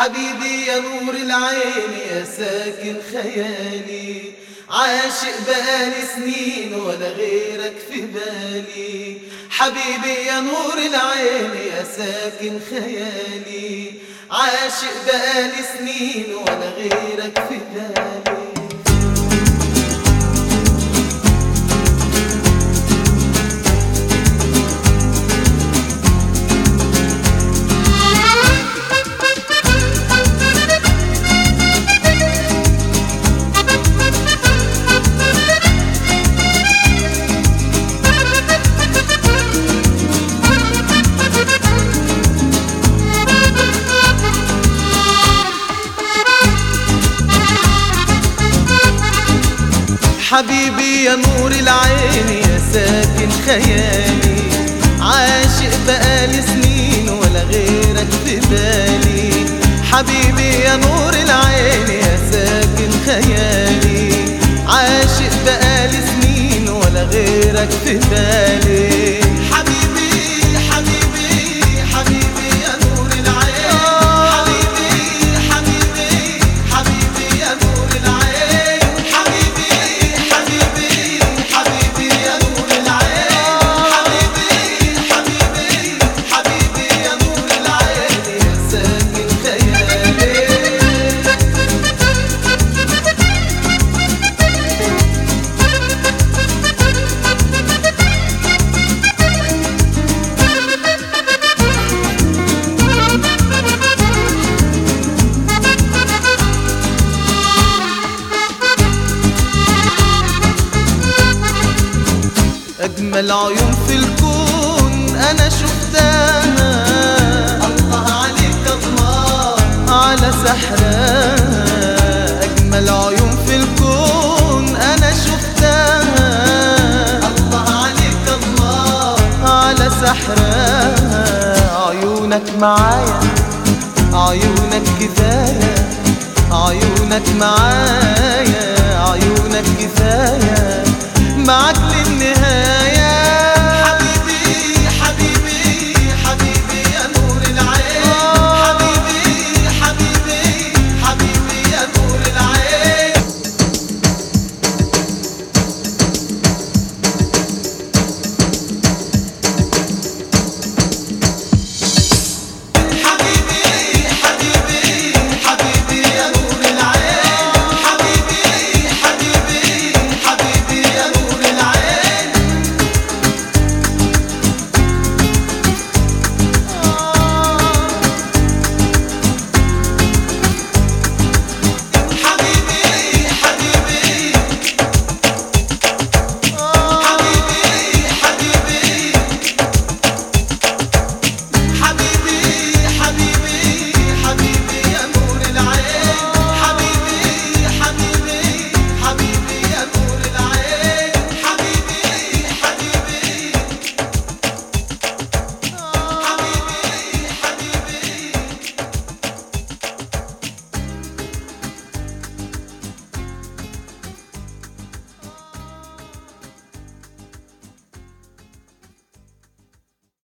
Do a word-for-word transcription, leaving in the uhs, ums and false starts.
حبيبي يا نور العين يا ساكن خيالي، عاشق بقالي سنين ولا غيرك في بالي. حبيبي يا نور العين يا ساكن خيالي، عاشق بقالي سنين ولا غيرك في بالي. حبيبي يا نور العين يا ساكن خيالي، عاشق بقالي سنين ولا غيرك في بالي. حبيبي يا نور العين يا ساكن خيالي، عاشق بقالي سنين ولا غيرك في بالي. حبيبي حبيبي حبيبي يا نور العين، حبيبي حبيبي حبيبي يا نور العين، حبيبي حبيبي حبيبي يا نور العين، حبيبي حبيبي حبيبي يا نور العين يا ساكن خيالي. أجمل عيون في الكون أنا شفتها، الله عليك الله على سحرها. أجمل عيون في الكون أنا شفتها، الله عليك الله على سحرها. عيونك معايا عيونك كفاية، عيونك معايا